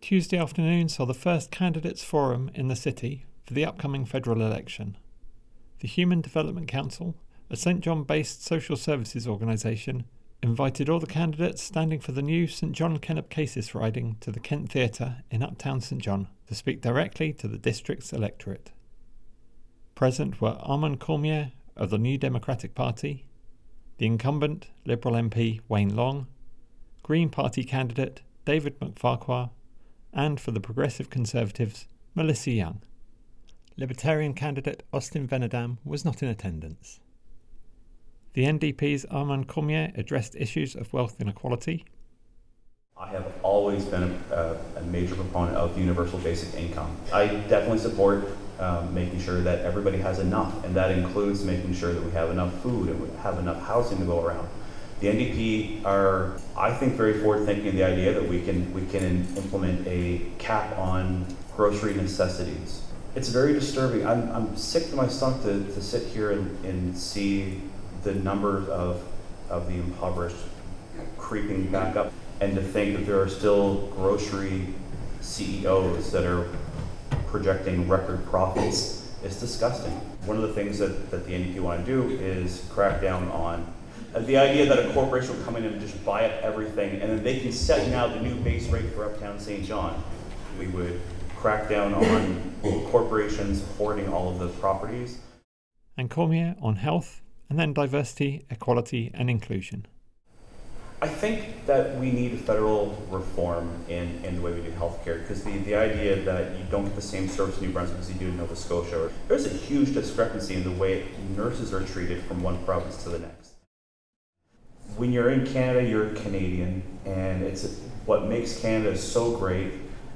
Tuesday afternoon saw the first candidates forum in the city for the upcoming federal election. The Human Development Council, a St John-based social services organisation, invited all the candidates standing for the new St John Kenneth Casis riding to the Kent Theatre in Uptown St John to speak directly to the district's electorate. Present were Armand Cormier of the New Democratic Party, the incumbent Liberal MP Wayne Long, Green Party candidate David McFarquhar, and for the Progressive Conservatives, Melissa Young. Libertarian candidate Austin Venedam was not in attendance. The NDP's Armand Cormier addressed issues of wealth inequality. I have always been a major proponent of universal basic income. I definitely support making sure that everybody has enough, and that includes making sure that we have enough food and we have enough housing to go around. The NDP are, I think, very forward-thinking in the idea that we can implement a cap on grocery necessities. It's very disturbing. I'm sick to my stomach to sit here and see the numbers of the impoverished creeping back up, and to think that there are still grocery CEOs that are projecting record profits. It's disgusting. One of the things that the NDP want to do is crack down on the idea that a corporation will come in and just buy up everything, and then they can set now the new base rate for Uptown St. John. We would crack down on corporations hoarding all of the properties. And Cormier on health, and then diversity, equality and inclusion. I think that we need federal reform in the way we do healthcare, because the idea that you don't get the same service in New Brunswick as you do in Nova Scotia, there's a huge discrepancy in the way nurses are treated from one province to the next. When you're in Canada, you're Canadian, and it's what makes Canada so great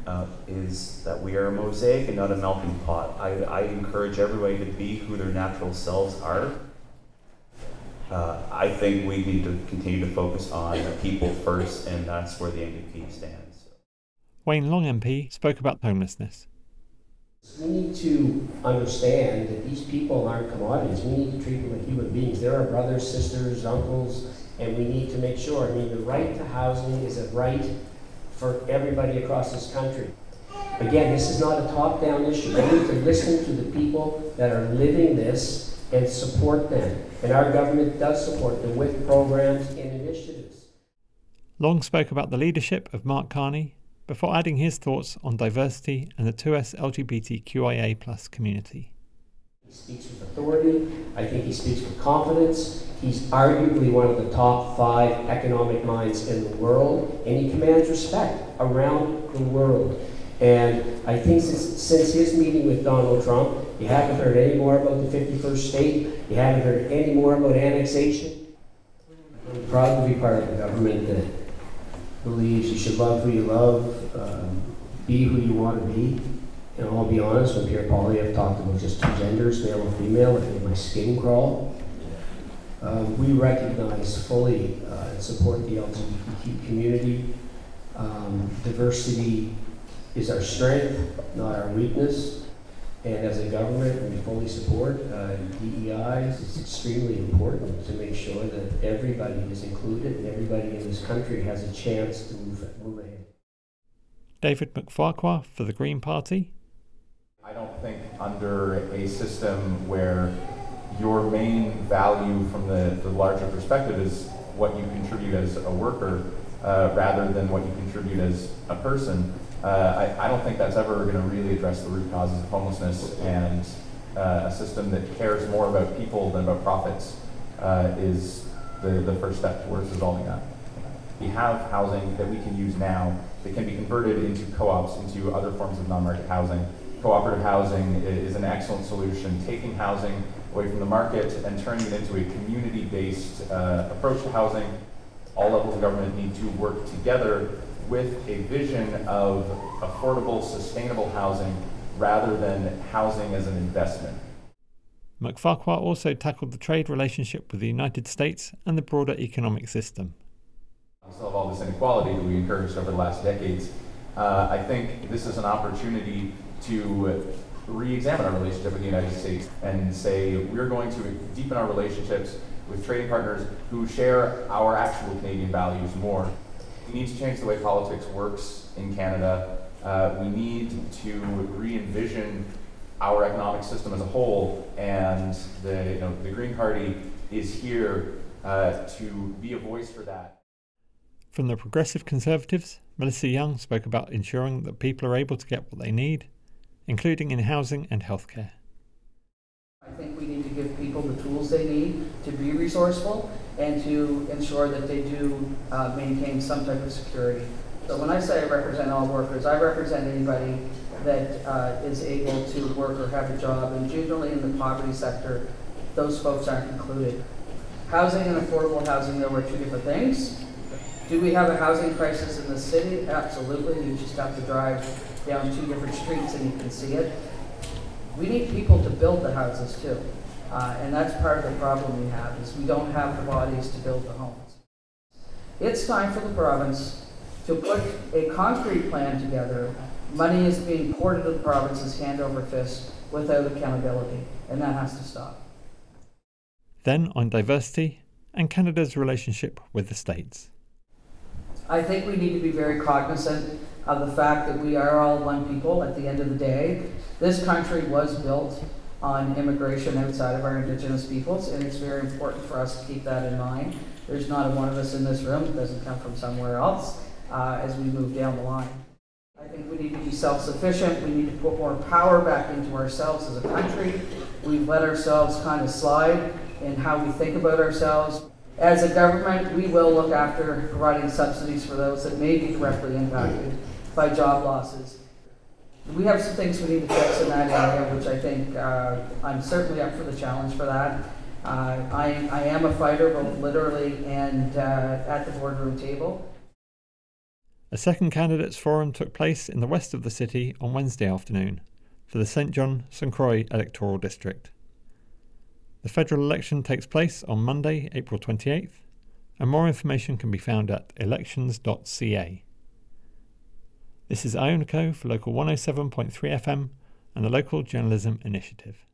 is that we are a mosaic and not a melting pot. I encourage everybody to be who their natural selves are. I think we need to continue to focus on people first, and that's where the NDP stands. Wayne Long MP spoke about homelessness. We need to understand that these people aren't commodities. We need to treat them like human beings. They're our brothers, sisters, uncles, and we need to make sure. I mean, the right to housing is a right for everybody across this country. Again, this is not a top-down issue. We need to listen to the people that are living this and support them. And our government does support them with programs and initiatives. Long spoke about the leadership of Mark Carney before adding his thoughts on diversity and the 2S LGBTQIA+ community. He speaks with authority. I think he speaks with confidence. He's arguably one of the top 5 economic minds in the world, and he commands respect around the world. And I think since his meeting with Donald Trump, you haven't heard any more about the 51st state. You haven't heard any more about annexation. I'm proud to be part of a government that believes you should love who you love, be who you want to be. And I'll be honest, with Pierre Poilievre, I've talked about just 2 genders, male and female. It made my skin crawl. We recognize fully and support the LGBTQ community. Diversity is our strength, not our weakness. And as a government, we fully support DEI. It's extremely important to make sure that everybody is included and everybody in this country has a chance to move ahead. David McFarquhar for the Green Party. I don't think under a system where your main value from the larger perspective is what you contribute as a worker rather than what you contribute as a person, I don't think that's ever going to really address the root causes of homelessness, and a system that cares more about people than about profits is the first step towards resolving that. We have housing that we can use now that can be converted into co-ops, into other forms of non-market housing. Cooperative housing is an excellent solution, taking housing away from the market and turning it into a community-based approach to housing. All levels of government need to work together with a vision of affordable, sustainable housing rather than housing as an investment. McFarquhar also tackled the trade relationship with the United States and the broader economic system. We still have all this inequality that we encouraged over the last decades. I think this is an opportunity to re-examine our relationship with the United States and say we're going to deepen our relationships with trading partners who share our actual Canadian values more. We need to change the way politics works in Canada We need to re-envision our economic system as a whole, and the Green Party is here to be a voice for that. From the Progressive Conservatives, Melissa Young spoke about ensuring that people are able to get what they need, including in housing and healthcare. I think we need to give people the tools they need to be resourceful and to ensure that they do maintain some type of security. So when I say I represent all workers, I represent anybody that is able to work or have a job, and generally in the poverty sector, those folks aren't included. Housing and affordable housing, though, are two different things. Do we have a housing crisis in the city? Absolutely. You just have to drive down two different streets and you can see it. We need people to build the houses too. And that's part of the problem we have, is we don't have the bodies to build the homes. It's time for the province to put a concrete plan together. Money is being poured into the provinces hand over fist without accountability, and that has to stop. Then on diversity and Canada's relationship with the States. I think we need to be very cognizant of the fact that we are all one people at the end of the day. This country was built on immigration outside of our Indigenous peoples, and it's very important for us to keep that in mind. There's not a one of us in this room that doesn't come from somewhere else as we move down the line. I think we need to be self-sufficient. We need to put more power back into ourselves as a country. We've let ourselves kind of slide in how we think about ourselves. As a government, we will look after providing subsidies for those that may be directly impacted by job losses. We have some things we need to fix in that area, which I think I'm certainly up for the challenge for that. I am a fighter, both literally and at the boardroom table. A second candidates forum took place in the west of the city on Wednesday afternoon for the St John-St Croix electoral district. The federal election takes place on Monday, April 28th, and more information can be found at elections.ca. This is Ionico for Local 107.3 FM and the Local Journalism Initiative.